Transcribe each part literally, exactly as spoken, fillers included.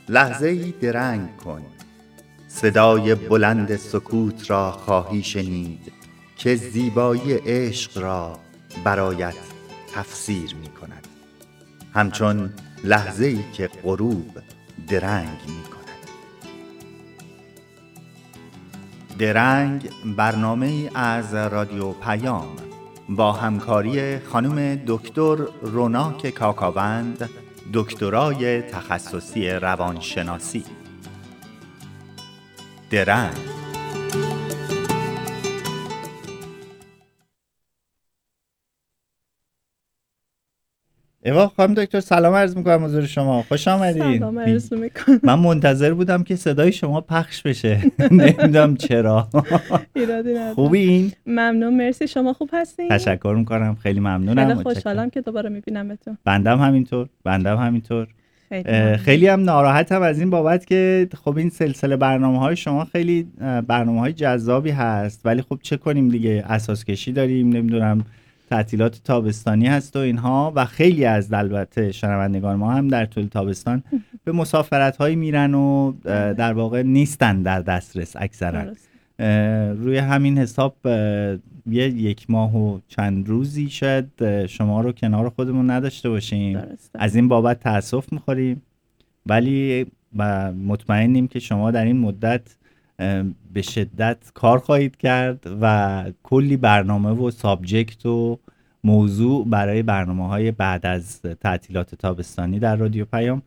لحظه‌ای درنگ کن، صدای بلند سکوت را خواهی شنید که زیبایی عشق را برایت تفسیر می کند، همچون لحظه‌ای که غروب درنگ می کند. درنگ برنامه‌ای از رادیو پیام با همکاری خانم دکتر روناک کاکاوند، دکترای تخصصی روانشناسی. درنگ. ایوا خانم دکتر سلام عرض میکنم حضور شما، خوش آمدین. سلام عرض میکنم. من منتظر بودم که صدای شما پخش بشه. نمیدونم چرا. ایرادی نداره. خوبین؟ ممنون، مرسی. شما خوب هستین؟ تشکر میکنم، خیلی ممنونم. خیلی خوشحالم که دوباره میبینمتون. بندم همینطور بندم همینطور خیلی, خیلی هم ناراحتم از این بابت که خب این سلسله برنامه‌های شما خیلی برنامه‌های جذابی هست، ولی خب چه کنیم دیگه، اساس کشی داریم، نمیدونم تعطیلات تابستانی هست و اینها، و خیلی از البته شنوندگان ما هم در طول تابستان به مسافرت‌هایی میرن و در واقع نیستن در دسترس اکثرا. روی همین حساب یه یک ماه و چند روزی شاید شما رو کنار خودمون نداشته باشیم. درسته. از این بابت تأسف میخوریم، ولی مطمئنیم که شما در این مدت به شدت کار خواهید کرد و کلی برنامه و سابجکت و موضوع برای برنامه‌های بعد از تعطیلات تابستانی در رادیو پیام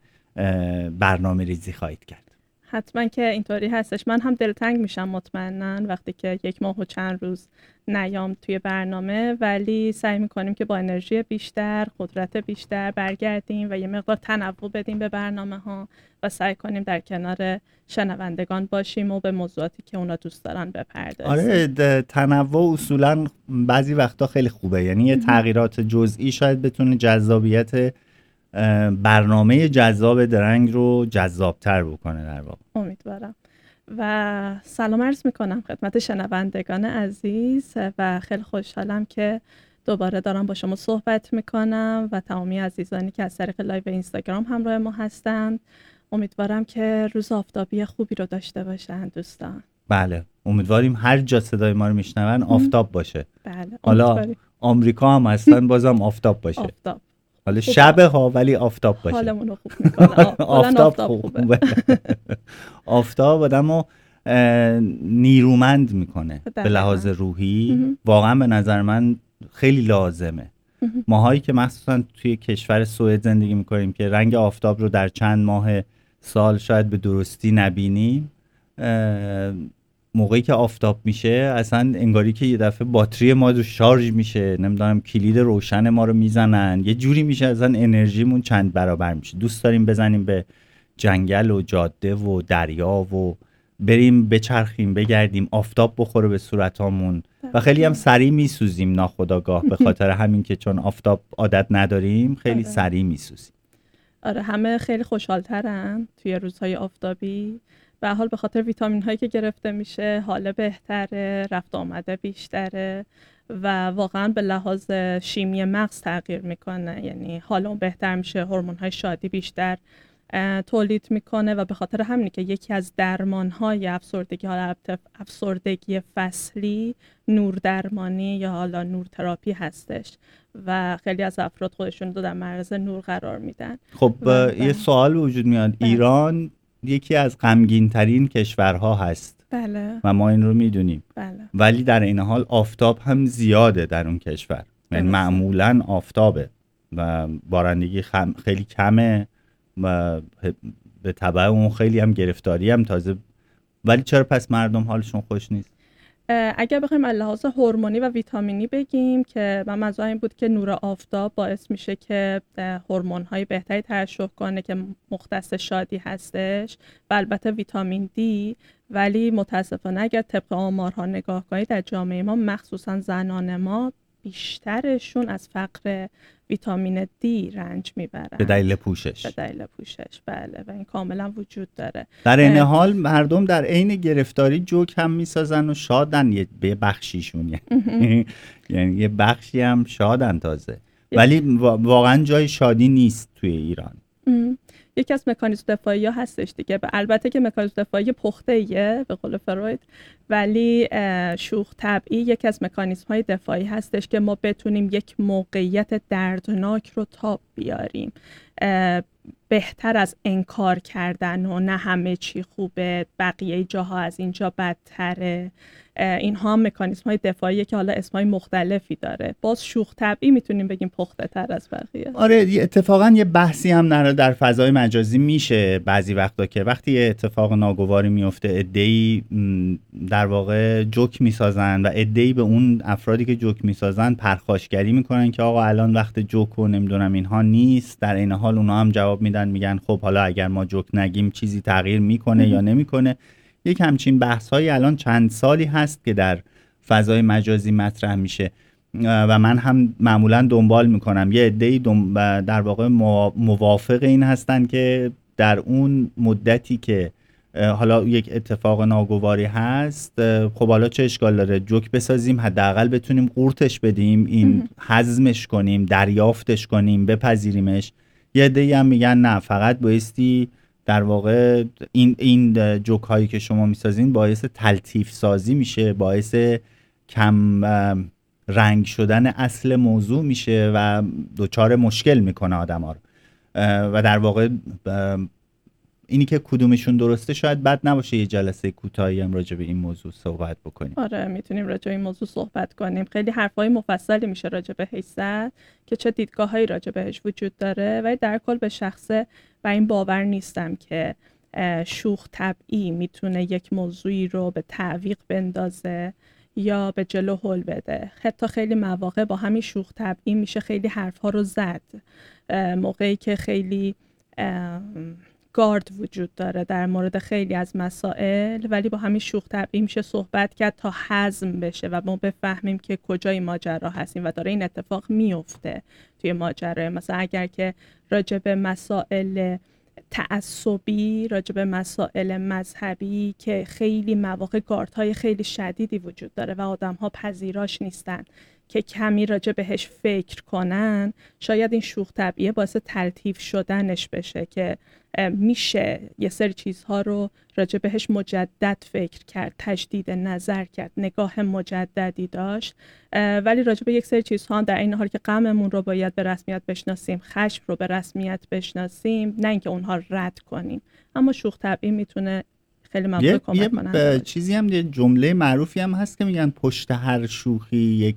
برنامه ریزی خواهید کرد. حتما که اینطوری هستش. من هم دلتنگ میشم مطمئناً وقتی که یک ماه و چند روز نیام توی برنامه، ولی سعی میکنیم که با انرژی بیشتر، قدرت بیشتر برگردیم و یه مقدار تنوع بدیم به برنامه ها و سعی کنیم در کنار شنوندگان باشیم و به موضوعاتی که اونا دوست دارن بپردازیم. آره، تنوع اصولاً بعضی وقتا خیلی خوبه، یعنی یه تغییرات جزئی شاید بتونه جذابیت برنامه جذاب درنگ رو جذابتر بکنه در واقع. امیدوارم. و سلام عرض میکنم خدمت شنوندگان عزیز و خیلی خوشحالم که دوباره دارم با شما صحبت میکنم و تمامی عزیزانی که از طریق لایو اینستاگرام همراه ما هستند. امیدوارم که روز آفتابی خوبی رو داشته باشن دوستان. بله، امیدواریم هر جا صدای ما رو میشنون آفتاب باشه. بله، حالا آمریکا هم هستن بازم آفتاب باشه. آفتاب. حالا شبه ها ولی آفتاب باشه. حالمون رو خوب میکنه. آفتاب, آفتاب خوبه. آفتاب آدمو نیرومند میکنه به لحاظ روحی. واقعا به نظر من خیلی لازمه. ماهایی که مخصوصا توی کشور سوئد زندگی میکنیم که رنگ آفتاب رو در چند ماه سال شاید به درستی نبینیم، موقعی که آفتاب میشه اصلا انگاری که یه دفعه باتری ما رو شارژ میشه، نمیدونم کلید روشن ما رو میزنن، یه جوری میشه اصلا انرژیمون چند برابر میشه. دوست داریم بزنیم به جنگل و جاده و دریا و بریم بچرخیم بگردیم، آفتاب بخوره به صورتامون و خیلی هم سریع میسوزیم ناخودآگاه، به خاطر همین که چون آفتاب عادت نداریم خیلی سریع میسوزیم. آره، همه خیلی خوشحال‌ترن توی روزهای آفتابی. به حال به خاطر ویتامین هایی که گرفته میشه حال بهتره، رفت آمده بیشتره و واقعا به لحاظ شیمی مغز تغییر میکنه، یعنی حال اون بهتر میشه، هورمون های شادی بیشتر تولید میکنه و به خاطر همینه که یکی از درمان های افسردگی، حالا افسردگی فصلی، نور درمانی یا حالا نور تراپی هستش و خیلی از افراد خودشون رو در معرض نور قرار میدن. خب یه سوال وجود میاد، ایران یکی از غمگین ترین کشورها هست. بله. و ما این رو میدونیم. بله. ولی در این حال آفتاب هم زیاده در اون کشور، یعنی معمولاً آفتابه و بارندگی خم... خیلی کمه و به تبع اون خیلی هم گرفتاری هم تازه. ولی چرا پس مردم حالشون خوش نیست؟ اگر بخوایم از لحاظ هورمونی و ویتامینی بگیم که من منظورم این بود که نور آفتاب باعث میشه که هورمون‌های بهتری ترشح کنه که مختص شادی هستش و البته ویتامین دی، ولی متاسفانه اگر طبق آمارها نگاه کنید در جامعه ما مخصوصا زنان ما بیشترشون از فقر ویتامین دی رنج میبرن به دلیل پوشش. به دلیل پوشش، بله، و این کاملا وجود داره. در این حال مردم در عین گرفتاری جوک هم میسازن و شادن، یه بخشیشون یعنی یعنی یه بخشی هم شادن تازه، ولی واقعا جای شادی نیست توی ایران. یکی از مکانیزم دفاعی ها هستش دیگه. البته که مکانیزم دفاعی پخته ایه به قول فروید، ولی شوخ طبعی یکی از مکانیزم های دفاعی هستش که ما بتونیم یک موقعیت دردناک رو تاب بیاریم، بهتر از انکار کردن و نه همه چی خوبه، بقیه جاها از اینجا بدتره. اینها هم مکانیزم های دفاعیه که حالا اسمای مختلفی داره. باز شوخ طبعی میتونیم بگیم پخته تر از بقیه. آره، اتفاقا یه بحثی هم در در فضای مجازی میشه بعضی وقتا که وقتی یه اتفاق ناگواری میفته، عده‌ای در واقع جوک میسازن و عده‌ای به اون افرادی که جوک میسازن پرخاشگری میکنن که آقا الان وقت جوک و نمیدونم اینها نیست. در این حال اونا هم جواب میدن، میگن خب حالا اگر ما جوک نگیم چیزی تغییر میکنه یا نمیکنه. یک همچین بحث‌هایی الان چند سالی هست که در فضای مجازی مطرح میشه و من هم معمولا دنبال میکنم. یه عده‌ای در واقع موافق این هستن که در اون مدتی که حالا یک اتفاق ناگواری هست، خب حالا چه اشکال داره جوک بسازیم، حداقل بتونیم قورتش بدیم، این هضمش کنیم، دریافتش کنیم، بپذیریمش. یه عده‌ای هم میگن نه، فقط بایستی در واقع این این جوک هایی که شما میسازین باعث تلطیف سازی میشه، باعث کم رنگ شدن اصل موضوع میشه و دچار مشکل میکنه آدم ها رو. و در واقع اینی که کدومشون درسته شاید بد نباشه یه جلسه کوتاهی هم راجع به این موضوع صحبت بکنیم. آره میتونیم راجع به این موضوع صحبت کنیم. خیلی حرفای مفصلی میشه راجع به زد که چه دیدگاهایی راجع بهش وجود داره، ولی در کل به شخصه و این باور نیستم که شوخ طبعی میتونه یک موضوعی رو به تعویق بندازه یا به جلو هل بده. حتی خیلی مواقع با همین شوخ طبعی میشه خیلی حرفها رو زد، موقعی که خیلی گارد وجود داره در مورد خیلی از مسائل، ولی با همین شوخ طبعی میشه صحبت کرد تا هضم بشه و ما بفهمیم که کجای ماجرا هستیم و داره این اتفاق میفته توی ماجرا. مثلا اگر که راجع به مسائل تعصبی، راجع به مسائل مذهبی که خیلی مواقع گاردهای خیلی شدیدی وجود داره و آدم‌ها پذیراش نیستن که کمی راجع بهش فکر کنن، شاید این شوخ طبعیه باعث تلطیف شدنش بشه که میشه یه سری چیزها رو راجع بهش مجدد فکر کرد، تجدید نظر کرد، نگاه مجددی داشت، ولی راجع به یک سری چیزها هم در این حال که غممون رو باید به رسمیت بشناسیم، خشم رو به رسمیت بشناسیم، نه اینکه اونها رد کنیم. اما شوخ طبعی میتونه خیلی مواقع کمک کنه. چیزی هم یه جمله معروفی هم هست که میگن پشت هر شوخی یک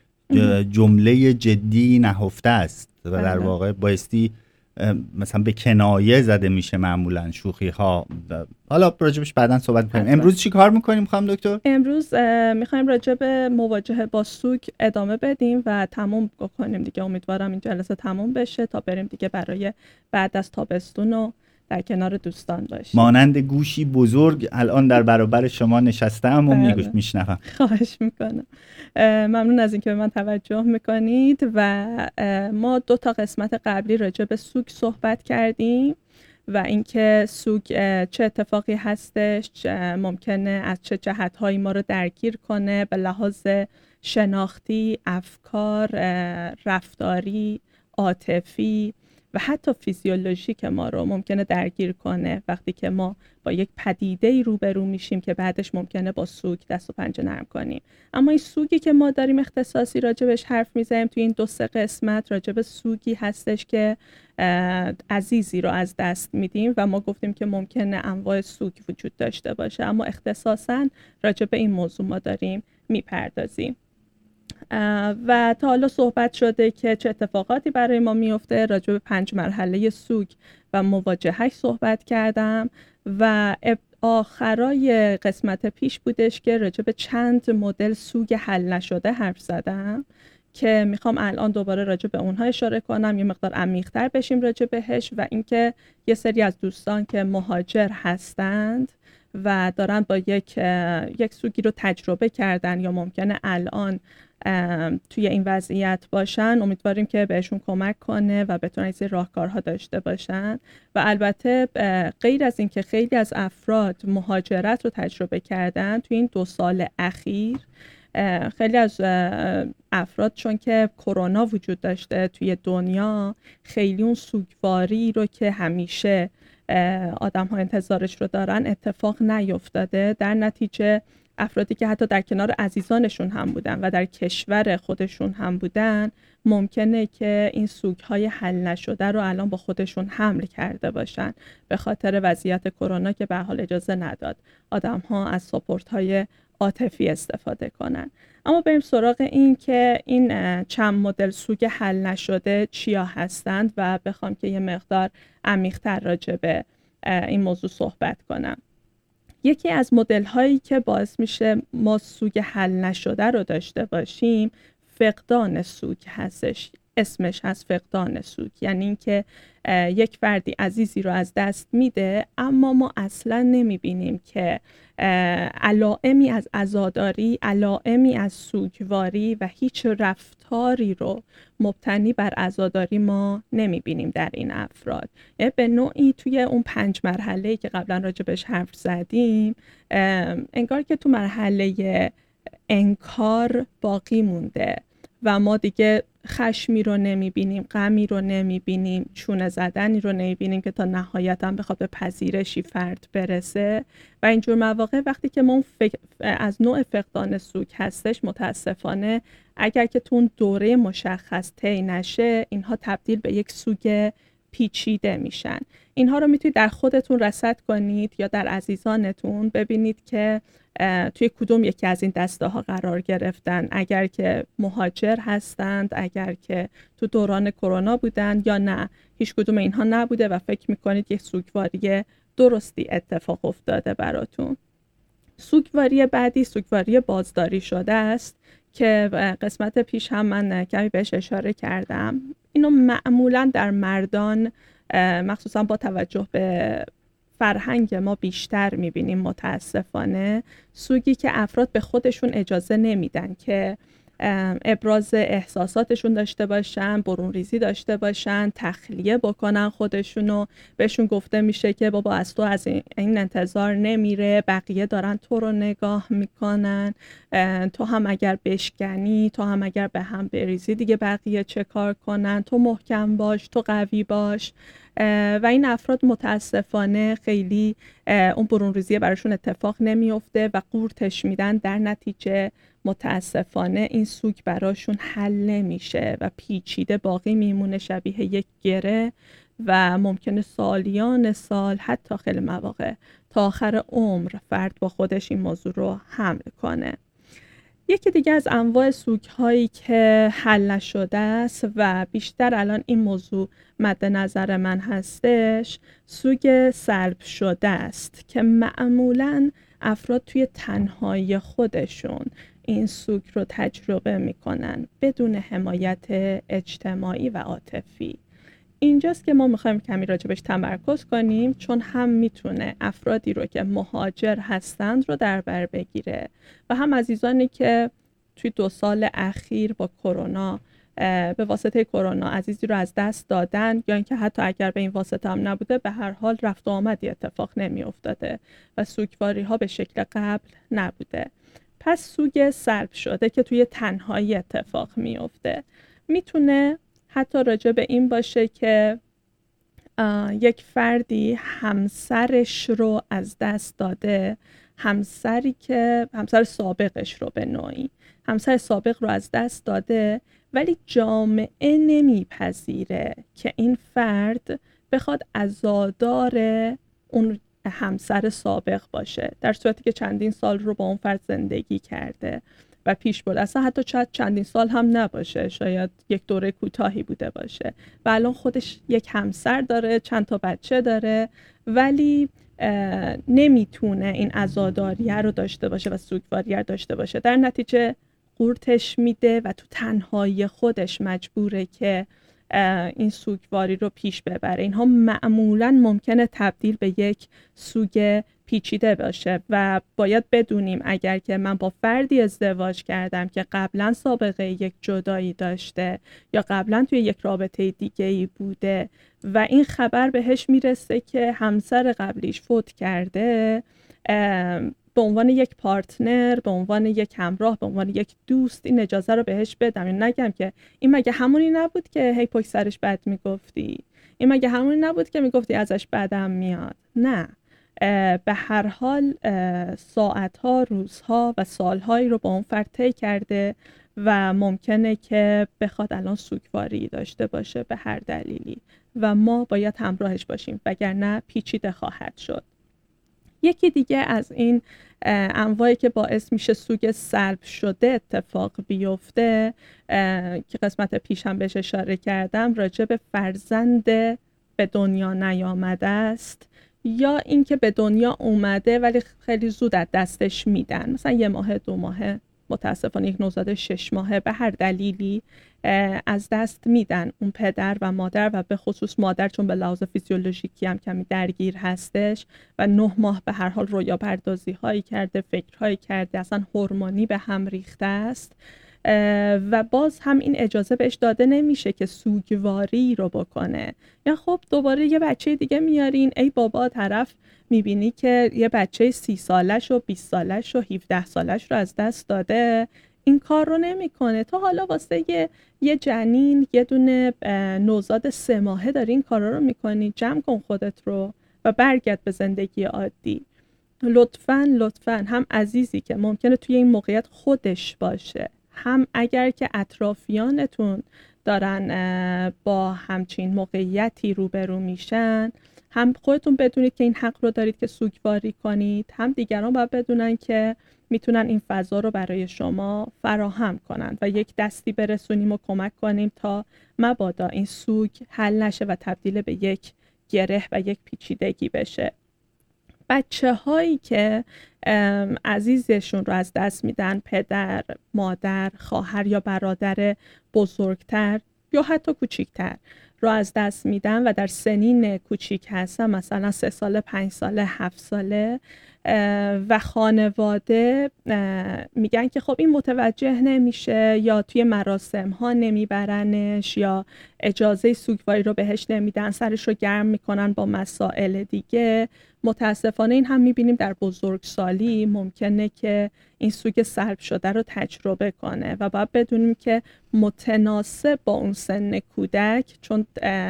جمله جدی نهفته است و در واقع بایستی مثلا به کنایه زده میشه معمولا شوخی ها. حالا راجبش بعداً صحبت می‌کنیم. امروز چی کار می‌کنیم خانم دکتر؟ امروز می‌خوایم راجع به مواجهه با سوگ ادامه بدیم و تموم کنیم دیگه. امیدوارم این جلسه تموم بشه تا بریم دیگه برای بعد از تابستون و در کنار دوستان باشیم. مانند گوشی بزرگ الان در برابر شما نشستم و میگوش میشنوم. خواهش میکنم. ممنون از اینکه به من توجه میکنید و ما دو تا قسمت قبلی راجع به سوگ صحبت کردیم و اینکه سوگ چه اتفاقی هستش، ممکنه از چه جهت‌هایی ما رو درگیر کنه به لحاظ شناختی، افکار، رفتاری، عاطفی و حتی فیزیولوژیک ما رو ممکنه درگیر کنه وقتی که ما با یک پدیده‌ای روبرو میشیم که بعدش ممکنه با سوگ دست و پنجه نرم کنیم. اما این سوگی که ما داریم اختصاصی راجبش حرف میزنیم توی این دو سه قسمت راجب سوگی هستش که عزیزی رو از دست میدیم و ما گفتیم که ممکنه انواع سوگ وجود داشته باشه، اما اختصاصاً راجب این موضوع ما داریم میپردازیم. و تا حالا صحبت شده که چه اتفاقاتی برای ما میفته. راجع به پنج مرحله سوگ و مواجههش صحبت کردم و آخرای قسمت پیش بودش که راجع به چند مدل سوگ حل نشده حرف زدم که میخوام الان دوباره راجع به اونها اشاره کنم، یه مقدار عمیق‌تر بشیم راجع بهش و اینکه یه سری از دوستان که مهاجر هستند و دارن با یک یک سوگی رو تجربه کردن یا ممکنه الان توی این وضعیت باشن، امیدواریم که بهشون کمک کنه و بتونن این راهکارها داشته باشن. و البته غیر از این که خیلی از افراد مهاجرت رو تجربه کردن توی این دو سال اخیر خیلی از افراد چون که کرونا وجود داشته توی دنیا، خیلی اون سوگواری رو که همیشه آدم ها انتظارش رو دارن اتفاق نیفتاده. در نتیجه افرادی که حتی در کنار عزیزانشون هم بودن و در کشور خودشون هم بودن، ممکنه که این سوگهای حل نشده رو الان با خودشون حمل کرده باشن به خاطر وضعیت کرونا که به حال اجازه نداد آدم ها از ساپورت های عاطفی استفاده کنن. اما بریم سراغ این که این چند مدل سوگ حل نشده چیا هستند و بخوام که یه مقدار عمیق‌تر راجع به این موضوع صحبت کنم. یکی از مدل هایی که باعث میشه ما سوگ حل نشده رو داشته باشیم فقدان سوگ هستش. اسمش هست فقدان سوگ، یعنی اینکه یک فردی عزیزی رو از دست میده اما ما اصلا نمیبینیم که علائمی از عزاداری، علائمی از سوگواری و هیچ رفتاری رو مبتنی بر عزاداری ما نمیبینیم در این افراد. یعنی به نوعی توی اون پنج مرحله‌ای که قبلا راجبش حرف زدیم، انگار که تو مرحله انکار باقی مونده و ما دیگه خشمی رو نمیبینیم، غمی رو نمیبینیم، چونه زدنی رو نمیبینیم که تا نهایت هم بخواد به پذیرشی فرد برسه. و اینجور مواقع وقتی که ما از نوع فقدان سوگ هستش، متاسفانه اگر که تو اون دوره مشخص طی نشه، اینها تبدیل به یک سوگ پیچیده میشن. اینها رو میتونید در خودتون رصد کنید یا در عزیزانتون ببینید که توی کدوم یکی از این دسته ها قرار گرفتن، اگر که مهاجر هستند، اگر که تو دوران کرونا بودن یا نه هیچ کدوم اینها نبوده و فکر میکنید یک سوگواری درستی اتفاق افتاده براتون. سوگواری بعدی سوگواری بازداری شده است که قسمت پیش هم من کمی بهش اشاره کردم. اینو معمولا در مردان مخصوصا با توجه به فرهنگ ما بیشتر میبینیم متاسفانه. سوگی که افراد به خودشون اجازه نمیدن که ابراز احساساتشون داشته باشن، برون ریزی داشته باشن، تخلیه بکنن خودشونو. بهشون گفته میشه که بابا از تو از این انتظار نمیره، بقیه دارن تو رو نگاه میکنن، تو هم اگر بشکنی، تو هم اگر به هم بریزی دیگه بقیه چه کار کنن، تو محکم باش، تو قوی باش. و این افراد متاسفانه خیلی اون برون ریزی براشون اتفاق نمیفته و قورتش میدن. در نتیجه متاسفانه این سوگ براشون حل نمیشه و پیچیده باقی میمونه، شبیه یک گره و ممکنه سالیان سال، حتی خیلی مواقع تا آخر عمر فرد با خودش این موضوع رو حمل کنه. یکی دیگه از انواع سوگ هایی که حل نشده است و بیشتر الان این موضوع مد نظر من هستش، سوگ سلب شده است که معمولاً افراد توی تنهایی خودشون این سوگ رو تجربه میکنن بدون حمایت اجتماعی و عاطفی. اینجاست که ما میخوایم کمی راجبش تمرکز کنیم، چون هم میتونه افرادی رو که مهاجر هستند رو در بر بگیره و هم عزیزانی که توی دو سال اخیر با کرونا به واسطه کرونا عزیزی رو از دست دادن، یا اینکه حتی اگر به این واسطه هم نبوده به هر حال رفت و آمدی اتفاق نمی افتاده و سوگواری ها به شکل قبل نبوده. پس سوگ سلب شده که توی تنهایی اتفاق میفته میتونه حتی راجع به این باشه که یک فردی همسرش رو از دست داده، همسری که همسر سابقش رو به نوعی همسر سابق رو از دست داده، ولی جامعه نمیپذیره که این فرد بخواد عزادار اون همسر سابق باشه، در صورتی که چندین سال رو با اون فرد زندگی کرده و پیش برده. اصلا حتی شاید چندین سال هم نباشه، شاید یک دوره کوتاهی بوده باشه و الان خودش یک همسر داره، چند تا بچه داره، ولی نمیتونه این عزاداریه رو داشته باشه و سوگواریه رو داشته باشه. در نتیجه قورتش میده و تو تنهایی خودش مجبوره که این سوگواری رو پیش ببره. اینها معمولاً ممکنه تبدیل به یک سوگ پیچیده باشه و باید بدونیم اگر که من با فردی ازدواج کردم که قبلا سابقه یک جدایی داشته یا قبلا توی یک رابطه دیگه‌ای بوده و این خبر بهش میرسه که همسر قبلیش فوت کرده، به عنوان یک پارتنر، به عنوان یک همراه، به عنوان یک دوست این اجازه رو بهش بدم. یعنی نگم که این مگه همونی نبود که هی پشت سرش بد میگفتی، این مگه همونی نبود که میگفتی ازش بدم میاد. نه، به هر حال ساعتها، روزها و سالهایی رو با اون فرد طی کرده و ممکنه که بخواد الان سوگواری داشته باشه به هر دلیلی و ما باید همراهش باشیم وگرنه پیچیده خواهد شد. یکی دیگه از این انواعی که باعث میشه سوگ سلب شده اتفاق بیفته که قسمت پیش هم بهش اشاره کردم، راجع به فرزند به دنیا نیامده است یا اینکه به دنیا اومده ولی خیلی زود از دستش میدن، مثلا یه ماه دو ماهه متاسفانه یک نوزاد شش ماهه به هر دلیلی از دست میدن اون پدر و مادر و به خصوص مادر چون به لحاظ فیزیولوژیکی هم کمی درگیر هستش و نه ماه به هر حال رویا پردازی هایی کرده، فکرهایی کرده، اصلا هورمونی به هم ریخته است و باز هم این اجازه بهش داده نمیشه که سوگواری رو بکنه. یا خب دوباره یه بچه دیگه میارین، ای بابا طرف میبینی که یه بچه سی سالش و بیست سالش و هفده سالش رو از دست داده، این کار رو نمیکنه. تو حالا واسه یه, یه جنین، یه دونه نوزاد سه ماهه داری این کارا رو میکنی، جمع کن خودت رو و برگرد به زندگی عادی. لطفاً لطفاً هم عزیزی که ممکنه توی این موقعیت خودش باشه، هم اگر که اطرافیانتون دارن با همچین موقعیتی روبرو میشن، هم خودتون بدونید که این حق رو دارید که سوگواری کنید، هم دیگران باید بدونن که میتونن این فضا رو برای شما فراهم کنن و یک دستی برسونیم و کمک کنیم تا مبادا این سوگ حل نشه و تبدیل به یک گره و یک پیچیدگی بشه. بچه هایی که عزیزشون رو از دست میدن، پدر، مادر، خواهر یا برادر بزرگتر یا حتی کوچیکتر رو از دست میدن و در سنین کوچیک هستن، مثلا سه ساله، پنج ساله، هفت ساله و خانواده میگن که خب این متوجه نمیشه یا توی مراسم ها نمیبرنش یا اجازه سوگواری رو بهش نمیدن، سرش رو گرم میکنن با مسائل دیگه. متاسفانه این هم میبینیم در بزرگسالی ممکنه که این سوگ سلب شده رو تجربه کنه و باید بدونیم که متناسب با اون سن کودک، چون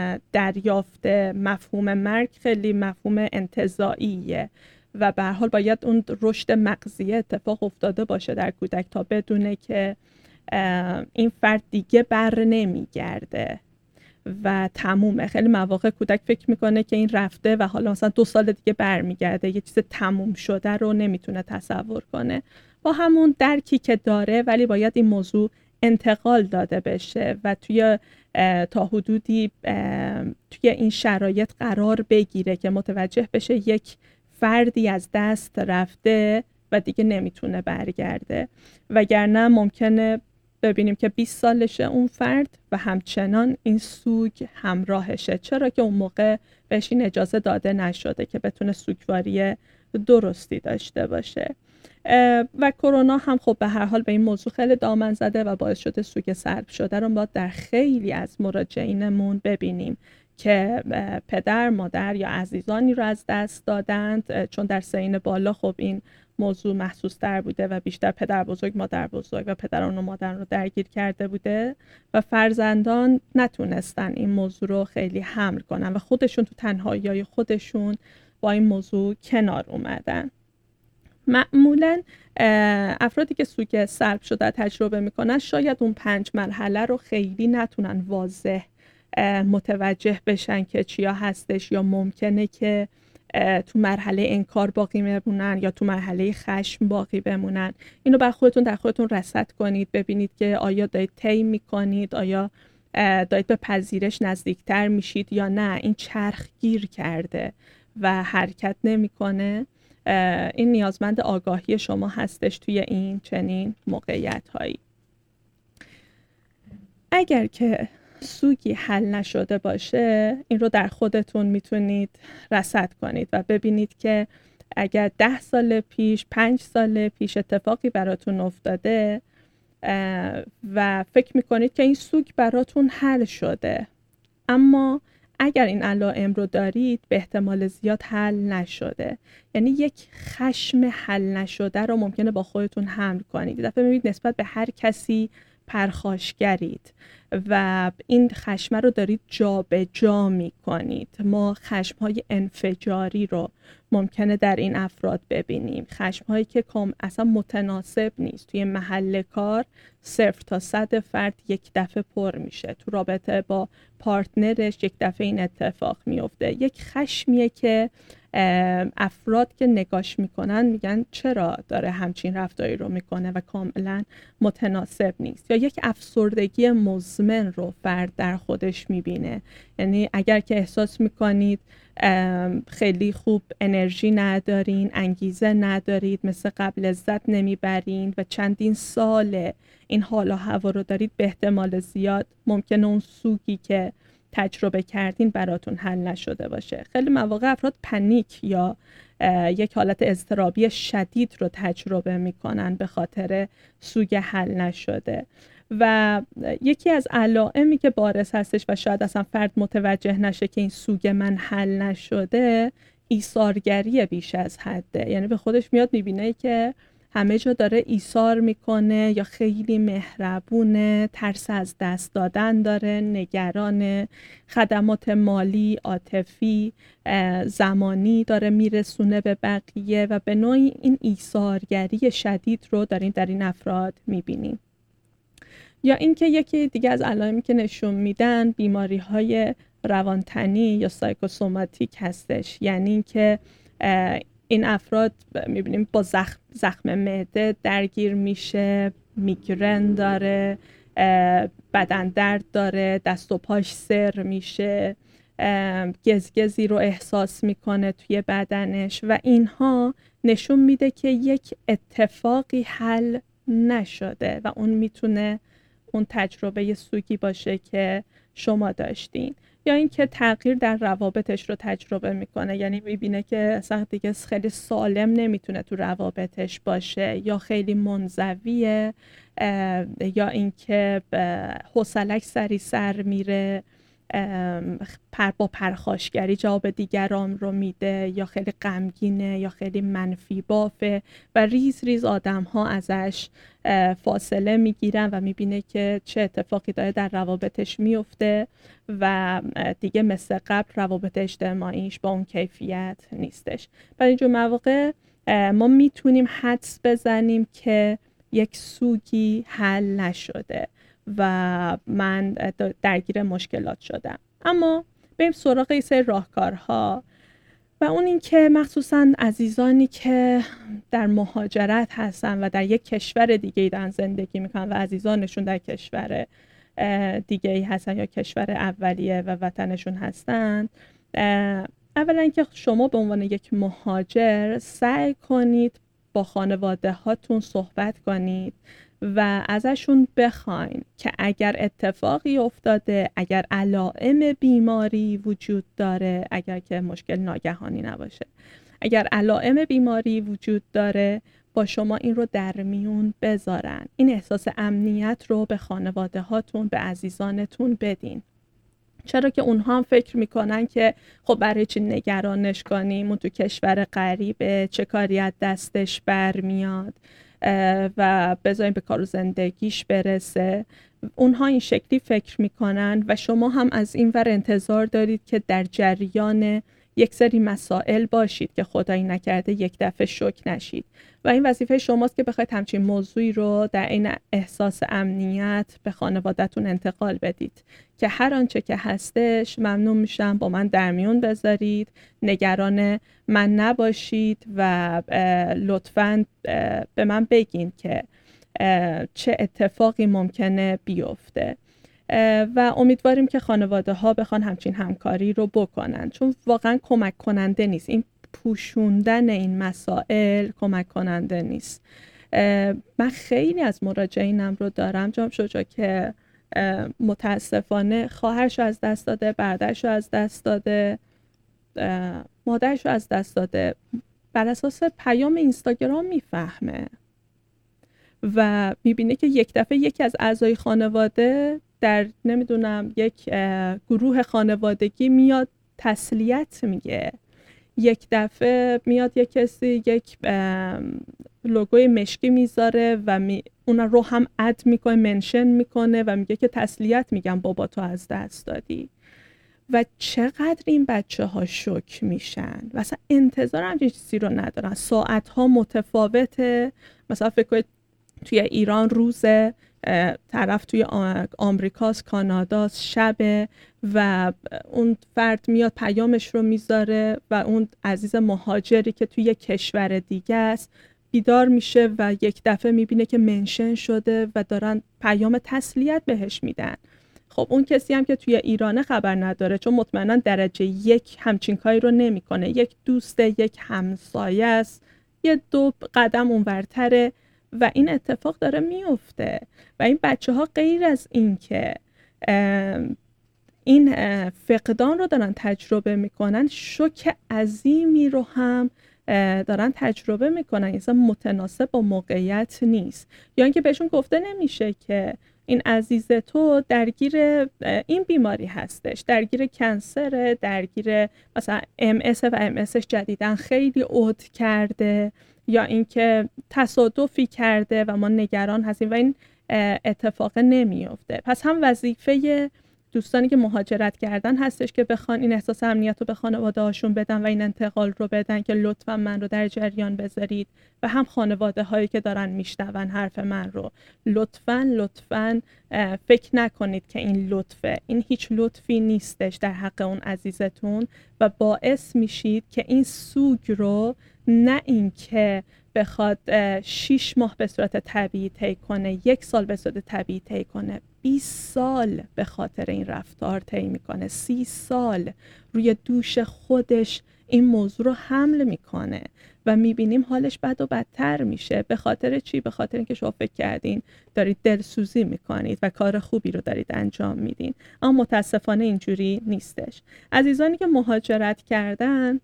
دریافت مفهوم مرگ خیلی مفهوم انتزاعیه و به هر حال باید اون رشد مغزی اتفاق افتاده باشه در کودک تا بدونه که این فرد دیگه بر نمیگرده و تمومه. خیلی مواقع کودک فکر میکنه که این رفته و حالا مثلا دو سال دیگه برمیگرده، یه چیز تموم شده رو نمیتونه تصور کنه با همون درکی که داره، ولی باید این موضوع انتقال داده بشه و توی تا حدودی توی این شرایط قرار بگیره که متوجه بشه یک فردی از دست رفته و دیگه نمیتونه برگرده، وگرنه ممکنه ببینیم که بیست سالشه اون فرد و همچنان این سوگ همراهشه، چرا که اون موقع بهش این اجازه داده نشده که بتونه سوگواری درستی داشته باشه. و کرونا هم خب به هر حال به این موضوع خیلی دامن زده و باعث شده سوگ سلب شده رو ما در خیلی از مراجعینمون ببینیم که پدر، مادر یا عزیزانی رو از دست دادند، چون در سن بالا خب این موضوع محسوس تر بوده و بیشتر پدر بزرگ، مادر بزرگ و پدران و مادران رو درگیر کرده بوده و فرزندان نتونستن این موضوع رو خیلی حمل کنن و خودشون تو تنهایی خودشون با این موضوع کنار اومدن. معمولا افرادی که سوگ سلب شده تجربه میکنن شاید اون پنج مرحله رو خیلی نتونن واضح متوجه بشن که چیا هستش، یا ممکنه که تو مرحله انکار باقی بمونن یا تو مرحله خشم باقی بمونن. اینو بر خودتون در خودتون رصد کنید، ببینید که آیا دارید طی میکنید، آیا دارید به پذیرش نزدیکتر میشید یا نه این چرخ گیر کرده و حرکت نمیکنه. این نیازمند آگاهی شما هستش توی این چنین موقعیت هایی. اگر که سوگی حل نشده باشه، این رو در خودتون میتونید رصد کنید و ببینید که اگر ده سال پیش، پنج سال پیش اتفاقی براتون افتاده و فکر میکنید که این سوگ براتون حل شده، اما اگر این علائم رو دارید به احتمال زیاد حل نشده. یعنی یک خشم حل نشده رو ممکنه با خودتون حمل کنید. دفعه میبینید نسبت به هر کسی پرخاشگرید و این خشم رو دارید جا به جا می کنید. ما خشم‌های انفجاری رو ممکنه در این افراد ببینیم، خشم‌هایی که کام اصلا متناسب نیست. توی محل کار صفر تا صد فرد یک دفعه پر میشه، تو رابطه با پارتنرش یک دفعه این اتفاق میفته. یک خشمیه که افراد که نگاش میکنن میگن چرا داره همچین رفتاری رو میکنه و کاملا متناسب نیست. یا یک افسردگی مزمن رو فرد در خودش میبینه. یعنی اگر که احساس میکنید خیلی خوب انرژی ندارین، انگیزه ندارید، مثل قبل لذت نمیبرین و چندین سال این حال و هوا رو دارید، به احتمال زیاد ممکنه اون سوگی که تجربه کردین براتون حل نشده باشه. خیلی مواقع افراد پنیک یا یک حالت اضطرابی شدید رو تجربه میکنن به خاطر سوگ حل نشده. و یکی از علائمی که بارز هستش و شاید اصلا فرد متوجه نشه که این سوگ من حل نشده، ایثارگری بیش از حده. یعنی به خودش میاد میبینه که همه جا داره ایثار میکنه یا خیلی مهربونه، ترس از دست دادن داره، نگران خدمات مالی، عاطفی، زمانی داره میرسونه به بقیه و به نوعی این ایثارگری شدید رو داریم در این افراد میبینیم. یا اینکه یکی دیگه از علائمی که نشون میدن بیماری‌های روانتنی یا سایکوسوماتیک هستش. یعنی اینکه این افراد میبینیم با زخم, زخم معده درگیر میشه، میگرن داره، بدن درد داره، دست و پاش سر میشه، گزگزی رو احساس میکنه توی بدنش و اینها نشون میده که یک اتفاقی حل نشده و اون میتونه اون تجربه سوگی باشه که شما داشتین. یا اینکه تغییر در روابطش رو تجربه میکنه، یعنی میبینه که اصلا دیگه خیلی سالم نمیتونه تو روابطش باشه، یا خیلی منزویه، یا اینکه حوصله‌اش سری سر میره، پر با پرخاشگری جواب دیگران رو میده، یا خیلی غمگینه یا خیلی منفی بافه و ریز ریز آدم ها ازش فاصله میگیرن و میبینه که چه اتفاقی داره در روابطش میفته و دیگه مثل قبل روابط اجتماعیش با اون کیفیت نیستش. برای اینجور مواقع ما میتونیم حدس بزنیم که یک سوگی حل نشده و من درگیر مشکلات شدم. اما بریم سراغ یه سری راهکارها و اون این که مخصوصا عزیزانی که در مهاجرت هستن و در یک کشور دیگه دارن زندگی میکنن و عزیزانشون در کشور دیگه هستن یا کشور اولیه و وطنشون هستن، اولا اینکه شما به عنوان یک مهاجر سعی کنید با خانواده هاتون صحبت کنید و ازشون بخواین که اگر اتفاقی افتاده، اگر علائم بیماری وجود داره، اگر که مشکل ناگهانی نباشه، اگر علائم بیماری وجود داره با شما این رو در میون بذارن. این احساس امنیت رو به خانواده هاتون، به عزیزانتون بدین. چرا که اونها هم فکر میکنن که خب برای چی نگرانش کنیم، اون تو کشور غریبه، چه کاری از دستش برمیاد و بذاریم به کار و زندگیش برسه. اونها این شکلی فکر میکنن و شما هم از این ور انتظار دارید که در جریان یک سری مسائل باشید که خدایی نکرده یک دفعه شوک نشید و این وظیفه شماست که بخواید همچین موضوعی رو در این احساس امنیت به خانواده‌تون انتقال بدید که هر آنچه که هستش ممنون میشم با من در میون بذارید، نگران من نباشید و لطفاً به من بگین که چه اتفاقی ممکنه بیفته و امیدواریم که خانواده ها بخوان همچین همکاری رو بکنن، چون واقعا کمک کننده نیست. این پوشوندن این مسائل کمک کننده نیست. من خیلی از مراجعینم رو دارم جناب شجاع که متاسفانه خواهرش رو از دست داده، برادرش رو از دست داده، مادرش رو از دست داده، بر اساس پیام اینستاگرام میفهمه و میبینه که یک دفعه یکی از اعضای خانواده در نمیدونم یک گروه خانوادگی میاد تسلیت میگه، یک دفعه میاد یک کسی یک لوگوی مشکی میذاره و می اون رو هم اد میکنه، منشن میکنه و میگه که تسلیت میگم بابا تو از دست دادی. و چقدر این بچه ها شوک میشن و اصلا انتظار همچین چیزی رو ندارن. ساعت ها متفاوته، مثلا فکر کنید توی ایران روزه، طرف توی آمریکاست، کاناداست شبه و اون فرد میاد پیامش رو میذاره و اون عزیز مهاجری که توی کشور دیگه است بیدار میشه و یک دفعه میبینه که منشن شده و دارن پیام تسلیت بهش میدن. خب اون کسی هم که توی ایرانه خبر نداره، چون مطمئنا درجه یک همچین کاری رو نمیکنه، یک دوست، یک همسایه است، یه دو قدم اونورتره و این اتفاق داره میفته. و این بچه ها غیر از این که این فقدان رو دارن تجربه میکنن، شوک عظیمی رو هم دارن تجربه میکنن، اصلا متناسب با موقعیت نیست. یا اینکه بهشون گفته نمیشه که این عزیز تو درگیر این بیماری هستش، درگیر کنسره، درگیر مثلا ام اس و ام اسش جدیدن خیلی عود کرده، یا اینکه تصادفی کرده و ما نگران هستیم و این اتفاق نمیفته. پس هم وظیفه دوستانی که مهاجرت کردن هستش که بخوان این احساس امنیت رو به خانواده هاشون بدن و این انتقال رو بدن که لطفا من رو در جریان بذارید، و هم خانواده هایی که دارن میشنون حرف من رو لطفا لطفا فکر نکنید که این لطفه، این هیچ لطفی نیستش در حق اون عزیزتون و باعث میشید که این سوگ رو نه این که بخواد شیش ماه به صورت طبیعی طی کنه، یک سال به صورت طبیعی طی کنه، بیست سال به خاطر این رفتار طی میکنه، سی سال روی دوش خودش این موضوع رو حمل میکنه و میبینیم حالش بد و بدتر میشه. به خاطر چی؟ به خاطر اینکه شما فکر کردین دارید دلسوزی میکنید و کار خوبی رو دارید انجام میدین، اما متاسفانه اینجوری نیستش. عزیزانی که مهاجرت کردن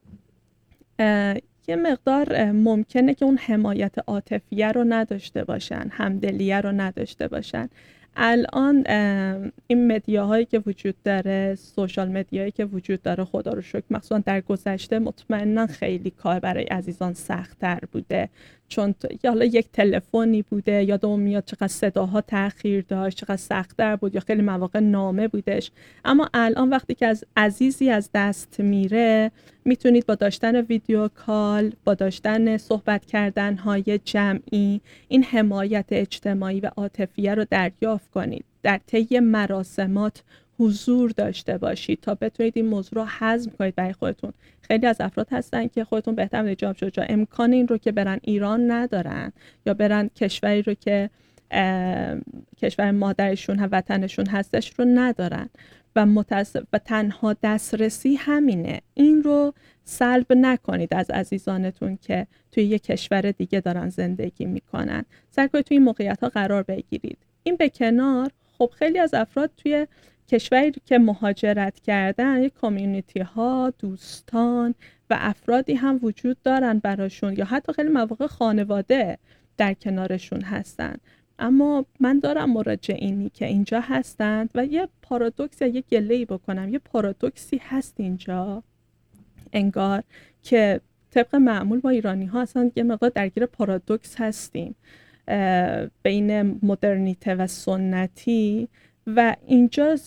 یه مقدار ممکنه که اون حمایت عاطفیه رو نداشته باشن، همدلیه رو نداشته باشن. الان این مدیاهایی که وجود داره، سوشال مدیایی که وجود داره، خدا رو شکر مخصوصا در گذشته مطمئنا خیلی کار برای عزیزان سخت‌تر بوده، چون یا حالا یک تلفنی بوده، یادم میاد چقدر صداها تأخیر داشت، چقدر سخت‌تر بود، یا خیلی مواقع نامه بودش. اما الان وقتی که از عزیزی از دست میره، میتونید با داشتن ویدیو کال، با داشتن صحبت کردن های جمعی، این حمایت اجتماعی و عاطفیه رو دریافت کنید. در طی مراسمات حضور داشته باشید تا بتونید این موضوع رو هضم کنید برای خودتون. خیلی از افراد هستن که خودتون بهتر می‌دونید جواب شجاع امکان این رو که برن ایران ندارن، یا برن کشوری رو که کشور مادرشون و وطنشون هستش رو ندارن و متاسف و تنها دسترسی همینه. این رو سلب نکنید از عزیزانتون که توی یک کشور دیگه دارن زندگی میکنن. سعی کنید توی این موقعیت ها قرار بگیرید. این به کنار، خب خیلی از افراد توی کشوری که مهاجرت کردن یک کامیونیتی ها، دوستان و افرادی هم وجود دارن براشون، یا حتی خیلی مواقع خانواده در کنارشون هستن. اما من دارم مراجعینی که اینجا هستند و یه پارادوکس یا یه گله‌ای بکنم، یه پارادوکسی هست اینجا انگار که طبق معمول ما ایرانی ها اصلا یه مقدار درگیر پارادوکس هستیم بین مدرنیته و سنتی، و اینجا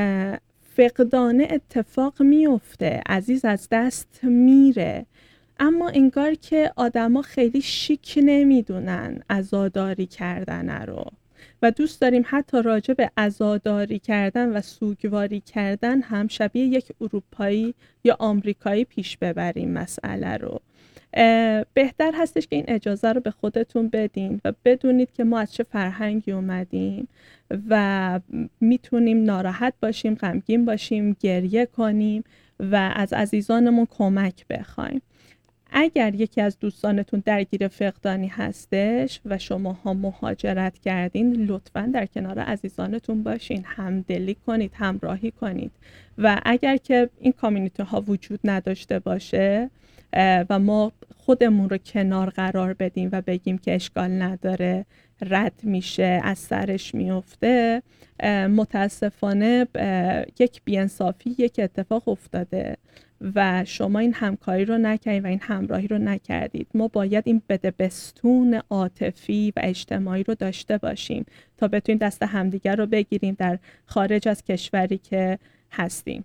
فقدان اتفاق میفته، عزیز از دست میره، اما انگار که آدما خیلی شیک نمیدونن عزاداری کردن رو و دوست داریم حتی راجع به عزاداری کردن و سوگواری کردن هم شبیه یک اروپایی یا آمریکایی پیش ببریم مسئله رو. بهتر هستش که این اجازه رو به خودتون بدین و بدونید که ما از چه فرهنگی اومدیم و میتونیم ناراحت باشیم، غمگین باشیم، گریه کنیم و از عزیزانمون کمک بخوایم. اگر یکی از دوستانتون درگیر فقدانی هستش و شماها مهاجرت کردین، لطفاً در کنار عزیزانتون باشین، همدلی کنید، همراهی کنید. و اگر که این کامیونیتی ها وجود نداشته باشه و ما خودمون رو کنار قرار بدیم و بگیم که اشکال نداره، رد میشه، از سرش میفته، متاسفانه یک بی‌انصافی، یک اتفاق افتاده و شما این همکاری رو نکردید و این همراهی رو نکردید. ما باید این بدبستون عاطفی و اجتماعی رو داشته باشیم تا بتونیم دست همدیگر رو بگیریم در خارج از کشوری که هستیم.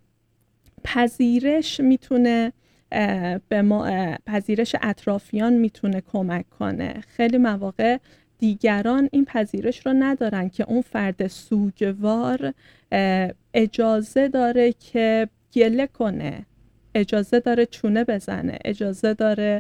پذیرش میتونه به ما، پذیرش اطرافیان میتونه کمک کنه. خیلی مواقع دیگران این پذیرش رو ندارن که اون فرد سوگوار اجازه داره که گله کنه، اجازه داره چونه بزنه، اجازه داره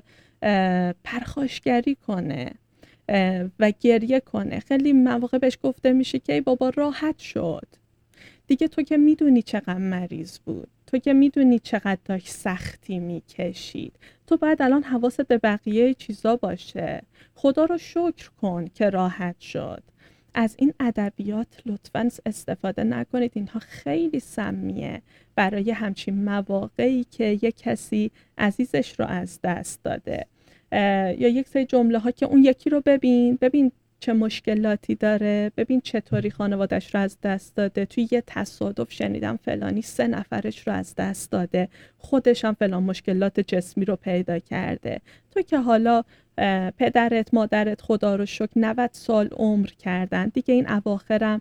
پرخاشگری کنه و گریه کنه. خیلی مواقع بهش گفته میشه که ای بابا راحت شد دیگه، تو که میدونی چقدر مریض بود، تو که میدونی چقدر داشت سختی میکشید، تو باید الان حواست به بقیه چیزا باشه، خدا رو شکر کن که راحت شد. از این ادبیات لطفاً استفاده نکنید، اینها خیلی سمیه برای همچین مواقعی که یک کسی عزیزش رو از دست داده. یا یک سری جمله ها که اون یکی رو ببین ببین چه مشکلاتی داره، ببین چطوری خانوادش رو از دست داده، توی یه تصادف شنیدم فلانی سه نفرش رو از دست داده، خودش هم فلان مشکلات جسمی رو پیدا کرده، تو که حالا پدرت مادرت خدا رو شکر نود سال عمر کردن دیگه، این اواخرم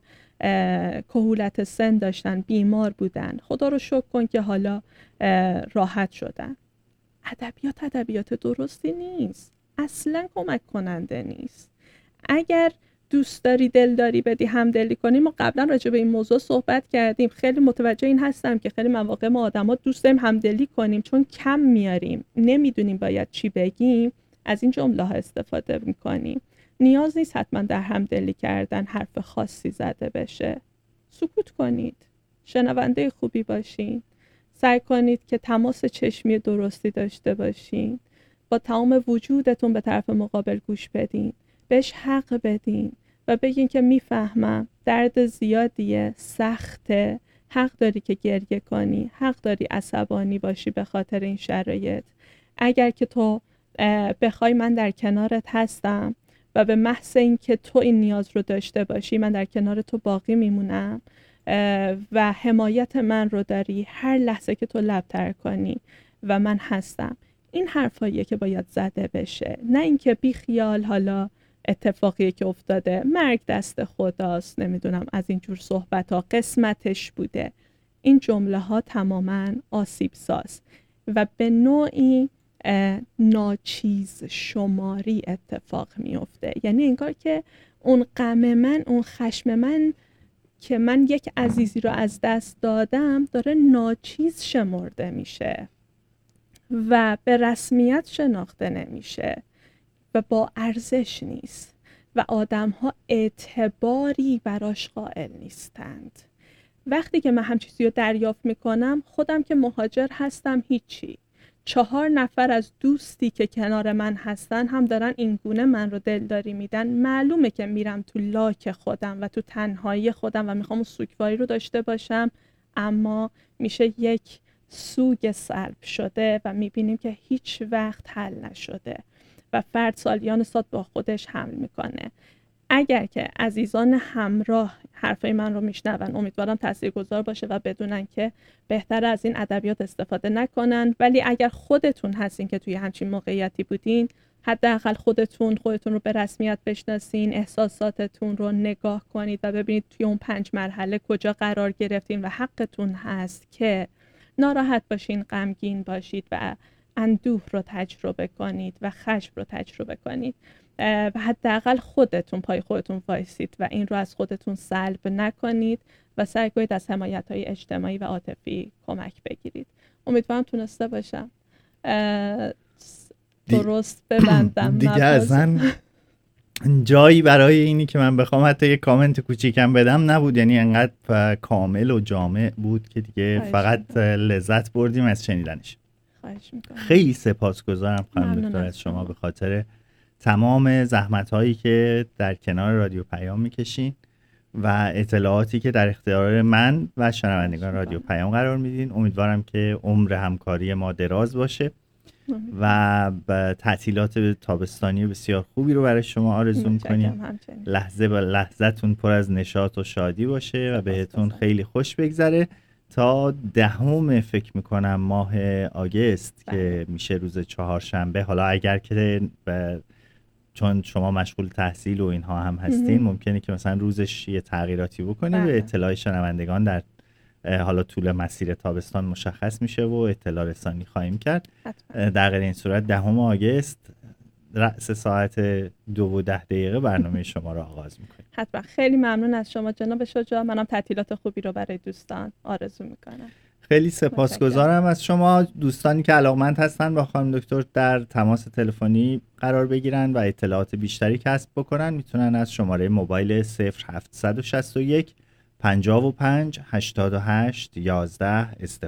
کهولت سن داشتن، بیمار بودن، خدا رو شکر کن که حالا راحت شدن. ادبیات ادبیات درستی نیست، اصلا کمک کننده نیست. اگر دوست داری دلداری بدی، همدلی کنی، ما قبلا راجع به این موضوع صحبت کردیم، خیلی متوجه این هستم که خیلی مواقع ما آدما دوست داریم همدلی کنیم، چون کم میاریم، نمیدونیم باید چی بگیم، از این جمله ها استفاده میکنیم. نیاز نیست حتما در همدلی کردن حرف خاصی زده بشه. سکوت کنید، شنونده خوبی باشین، سعی کنید که تماس چشمی درستی داشته باشین، با تمام وجودتون به طرف مقابل گوش بدین، بهش حق بدین و بگین که میفهمم درد زیادیه، سخته، حق داری که گریه کنی، حق داری عصبانی باشی به خاطر این شرایط. اگر که تو بخوای من در کنارت هستم و به محض این که تو این نیاز رو داشته باشی من در کنار تو باقی میمونم و حمایت من رو داری هر لحظه که تو لب‌تر کنی و من هستم. این حرفاییه که باید زده بشه، نه اینکه بی خیال حالا اتفاقیه که افتاده، مرگ دست خداست، نمیدونم از این جور صحبت ها قسمتش بوده. این جمله ها تماما آسیب ساز و به نوعی ناچیز شماری اتفاق میفته. یعنی انگار که اون غم من، اون خشم من که من یک عزیزی رو از دست دادم داره ناچیز شمرده میشه و به رسمیت شناخته نمیشه و با ارزش نیست و آدم ها اعتباری براش قائل نیستند. وقتی که من هم چیزی رو دریافت میکنم، خودم که مهاجر هستم هیچی، چهار نفر از دوستی که کنار من هستن هم دارن این گونه من رو دلداری میدن، معلومه که میرم تو لاک خودم و تو تنهایی خودم و میخوام اون سوگواری رو داشته باشم، اما میشه یک سوگ سلب شده و میبینیم که هیچ وقت حل نشده و فرد سالیان سال با خودش حمل میکنه. اگر که عزیزان همراه حرفای من رو میشنون، امیدوارم تاثیرگذار باشه و بدونن که بهتر از این ادبیات استفاده نکنن. ولی اگر خودتون هستین که توی همچین موقعیتی بودین، حداقل خودتون خودتون رو به رسمیت بشناسین، احساساتتون رو نگاه کنید و ببینید توی اون پنج مرحله کجا قرار گرفتین و حقتون هست که ناراحت باشین، غمگین باشید و اندوه رو تجربه کنید و خشم رو تجربه کنید و حداقل خودتون پای خودتون وایسید و این رو از خودتون سلب نکنید و سعی کنید از حمایت‌های اجتماعی و عاطفی کمک بگیرید. امیدوارم تونسته باشم درست ببندم. دیگه اصلا جایی برای اینی که من بخوام حتی یه کامنت کوچیکم بدم نبود، یعنی انقدر کامل و جامع بود که دیگه فقط لذت بردیم از شنیدنش. خواهش میکنم. خیلی سپاسگزارم خانم دکتر از شما به خاطر تمام زحمت‌هایی که در کنار رادیو پیام میکشین و اطلاعاتی که در اختیار من و شنوندگان رادیو پیام قرار میدین. امیدوارم که عمر همکاری ما دراز باشه و تعطیلات تابستانی بسیار خوبی رو برای شما آرزو میکنیم. لحظه به لحظه‌تون پر از نشاط و شادی باشه و بهتون خیلی خوش بگذره تا دهم فکر میکنم ماه آگست که میشه روز چهارشنبه. حالا اگر که چون شما مشغول تحصیل و اینها هم هستین ممکنه که مثلا روزش یه تغییراتی بکنی به اطلاع شنوندگان در حالا طول مسیر تابستان مشخص میشه و اطلاع رسانی خواهیم کرد. حتما. در غیر این صورت دهم آگست رأس ساعت دو و ده دقیقه برنامه شما رو آغاز میکنیم. حتما. خیلی ممنون از شما جناب شجاع. منم تعطیلات خوبی رو برای دوستان آرزو میکنم. خیلی سپاسگزارم از شما. دوستانی که علاقمند هستن با خانم دکتر در تماس تلفنی قرار بگیرن و اطلاعات بیشتری کسب بکنن میتونن از شماره موبایل صفر هفت شش یک پنجاه و پنج هشتاد و هشت یازده استفاده